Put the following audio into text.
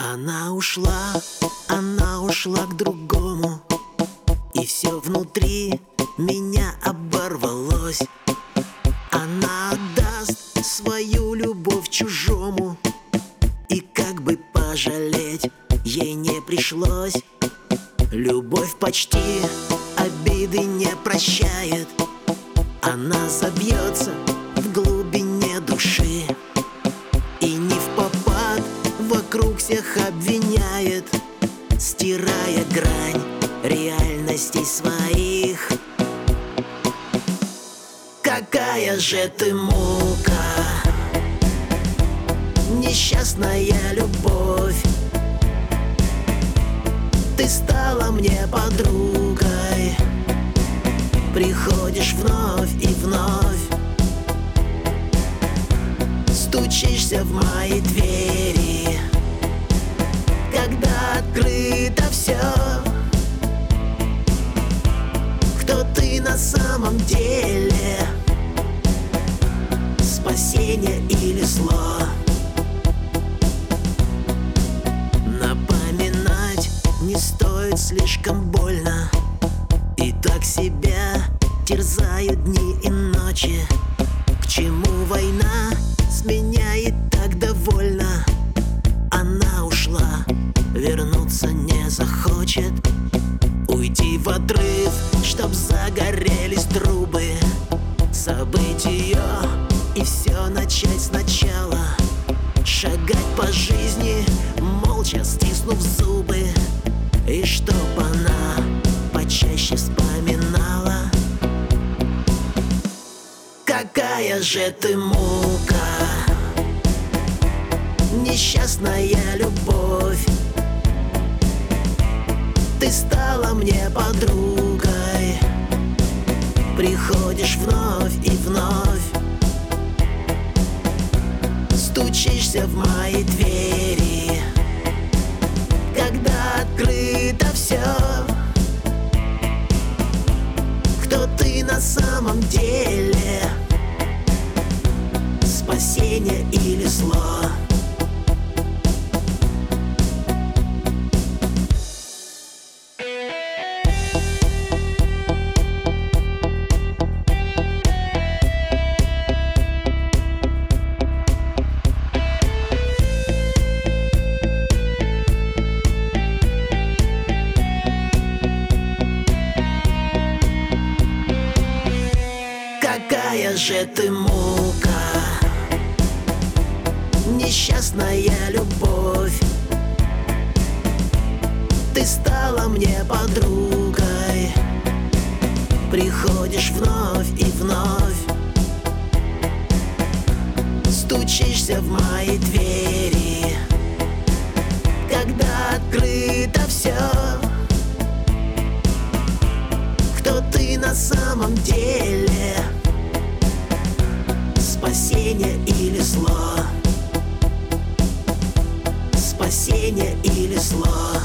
Она ушла к другому, и все внутри меня оборвалось. Она отдаст свою любовь чужому, и как бы пожалеть ей не пришлось. Любовь почти обиды не прощает. Она забьется в глубине души и не впопад вокруг всех обвиняет, стирая грань реальностей своих. Какая же ты мука, несчастная любовь. Ты стала мне подругой, приходишь вновь и вновь, стучишься в мои двери, когда открыто все. Кто ты на самом деле? Спасение или зло? Напоминать не стоит, слишком больно. И так себя терзают дни и ночи. К чему война? С меня и так довольна. Она ушла, вернуться не захочет. Уйти в отрыв, чтоб загорелись трубы, забыть ее и все начать сначала. Шагать по жизни, молча стиснув зубы, и чтоб она почаще вспоминала. Какая же ты мука, несчастная любовь. Ты стала мне подругой, приходишь вновь и вновь, стучишься в мои двери, когда открыто все. Кто ты на самом деле? Спасение или зло? Какая же ты мука, несчастная любовь. Ты стала мне подругой, приходишь вновь и вновь, стучишься в мои двери, когда открыто все. Кто ты на самом деле? Спасение или зло? Спасение или зло?